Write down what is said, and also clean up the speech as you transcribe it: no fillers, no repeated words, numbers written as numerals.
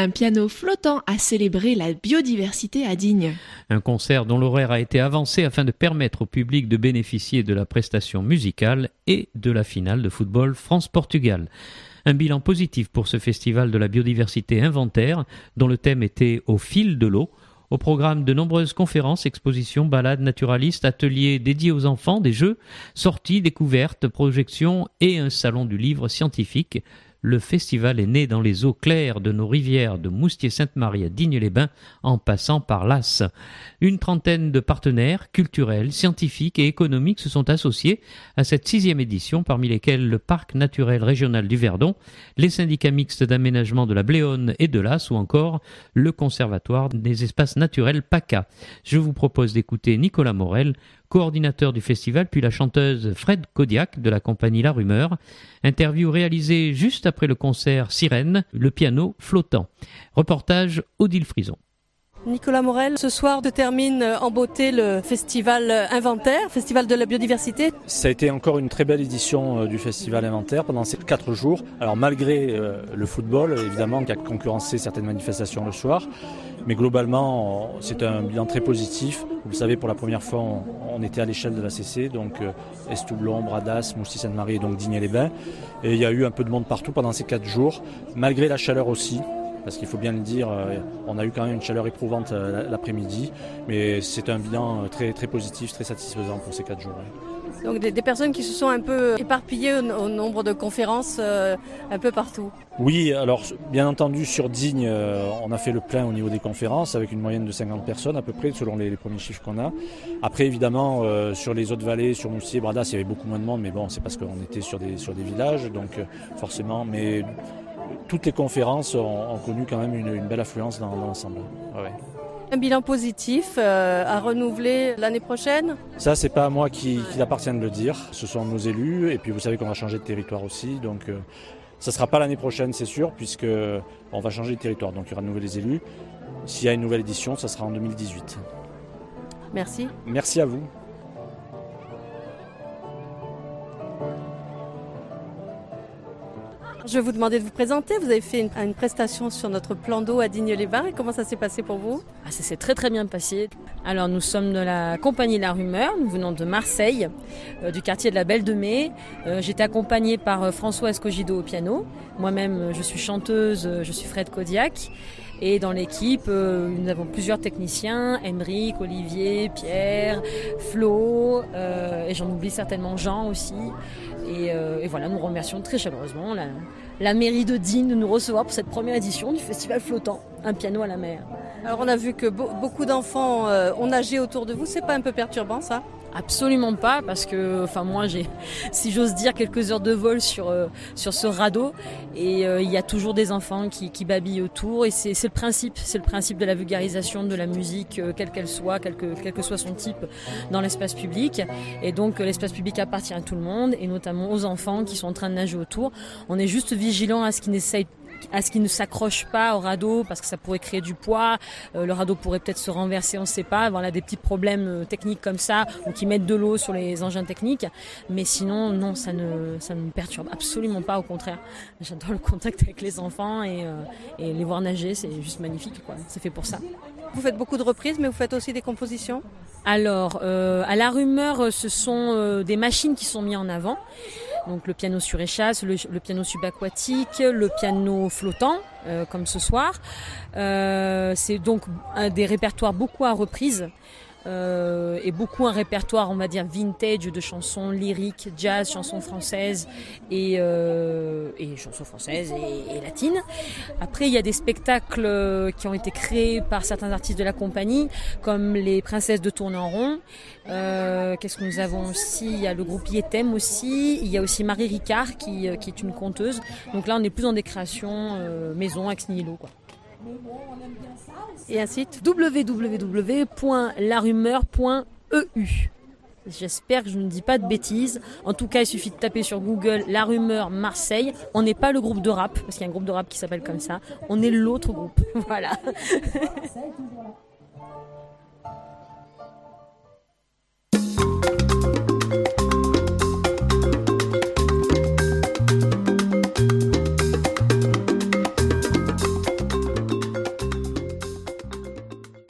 Un piano flottant a célébré la biodiversité à Digne. Un concert dont l'horaire a été avancé afin de permettre au public de bénéficier de la prestation musicale et de la finale de football France-Portugal. Un bilan positif pour ce festival de la biodiversité Inventaire, dont le thème était « Au fil de l'eau ». Au programme de nombreuses conférences, expositions, balades naturalistes, ateliers dédiés aux enfants, des jeux, sorties, découvertes, projections et un salon du livre scientifique. Le festival est né dans les eaux claires de nos rivières de Moustier-Sainte-Marie à Digne-les-Bains en passant par l'Asse. Une trentaine de partenaires culturels, scientifiques et économiques se sont associés à cette 6e édition, parmi lesquels le Parc naturel régional du Verdon, les syndicats mixtes d'aménagement de la Bléone et de l'Asse ou encore le Conservatoire des espaces naturels PACA. Je vous propose d'écouter Nicolas Morel, coordinateur du festival, puis la chanteuse Fred Kodiak de la compagnie La Rumeur. Interview réalisée juste après le concert Sirène, le piano flottant. Reportage Odile Frison. Nicolas Morel, ce soir se termine en beauté le festival Inventaire, festival de la biodiversité. Ça a été encore une très belle édition du festival Inventaire pendant ces 4 jours. Alors malgré le football, évidemment, qui a concurrencé certaines manifestations le soir, mais globalement, c'est un bilan très positif. Vous le savez, pour la première fois, on était à l'échelle de la CC, donc Estoublon, Bradas, Moustier-Sainte-Marie et donc Digne-les-Bains. Et il y a eu un peu de monde partout pendant ces 4 jours, malgré la chaleur aussi. Parce qu'il faut bien le dire, on a eu quand même une chaleur éprouvante l'après-midi, mais c'est un bilan très, très positif, très satisfaisant pour ces 4 jours. Donc des personnes qui se sont un peu éparpillées au nombre de conférences un peu partout. Oui, alors bien entendu sur Digne, on a fait le plein au niveau des conférences avec une moyenne de 50 personnes à peu près selon les premiers chiffres qu'on a. Après évidemment sur les autres vallées, sur Moustier, Bradas, il y avait beaucoup moins de monde, mais bon c'est parce qu'on était sur des villages, donc forcément, mais toutes les conférences ont connu quand même une belle affluence dans l'ensemble. Ouais. Un bilan positif à renouveler l'année prochaine ? Ça, c'est pas à moi qu'il appartient de le dire. Ce sont nos élus. Et puis, vous savez qu'on va changer de territoire aussi. Donc, ça ne sera pas l'année prochaine, c'est sûr, puisqu'on va changer de territoire. Donc, il y aura de nouveaux élus. S'il y a une nouvelle édition, ça sera en 2018. Merci. Merci à vous. Je vais vous demander de vous présenter. Vous avez fait une prestation sur notre plan d'eau à Digne-les-Bains. Comment ça s'est passé pour vous ? Ça s'est très très bien passé. Alors nous sommes de la compagnie La Rumeur, nous venons de Marseille, du quartier de la Belle de Mai. J'étais accompagnée par François Escogido au piano. Moi-même je suis chanteuse, je suis Fred Kodiak. Et dans l'équipe, nous avons plusieurs techniciens, Emeric, Olivier, Pierre, Flo, et j'en oublie certainement Jean aussi. Et voilà, nous remercions très chaleureusement la mairie de Digne de nous recevoir pour cette première édition du Festival Flottant, un piano à la mer. Alors on a vu que beaucoup d'enfants ont nagé autour de vous, c'est pas un peu perturbant ça ? Absolument pas, parce que moi j'ai, si j'ose dire, quelques heures de vol sur ce radeau, et il y a toujours des enfants qui babillent autour, et c'est le principe de la vulgarisation de la musique, quelle qu'elle soit, quel que soit son type, dans l'espace public. Et donc l'espace public appartient à tout le monde, et notamment aux enfants qui sont en train de nager autour. On est juste vigilant à ce qu'ils ne s'accroche pas au radeau parce que ça pourrait créer du poids, le radeau pourrait peut-être se renverser, on ne sait pas, voilà, des petits problèmes techniques comme ça, ou qui mettent de l'eau sur les engins techniques, mais sinon non, ça ne me perturbe absolument pas, au contraire. J'adore le contact avec les enfants et les voir nager, c'est juste magnifique, quoi. C'est fait pour ça. Vous faites beaucoup de reprises, mais vous faites aussi des compositions ? Alors, à La Rumeur, ce sont des machines qui sont mises en avant. Donc le piano sur échasse, le piano subaquatique, le piano flottant, comme ce soir. C'est donc des répertoires beaucoup à reprises. Et beaucoup un répertoire, on va dire, vintage de chansons lyriques, jazz, chansons françaises et chansons françaises et latines. Après, il y a des spectacles qui ont été créés par certains artistes de la compagnie, comme les Princesses de Tourner en rond. Qu'est-ce que nous avons aussi ? Il y a le groupe Yetem aussi. Il y a aussi Marie Ricard qui est une conteuse. Donc là, on est plus dans des créations maison, ex nihilo, quoi. Et un site www.larumeur.eu. J'espère que je ne dis pas de bêtises. En tout cas, il suffit de taper sur Google La Rumeur Marseille. On n'est pas le groupe de rap, parce qu'il y a un groupe de rap qui s'appelle comme ça. On est l'autre groupe. Voilà.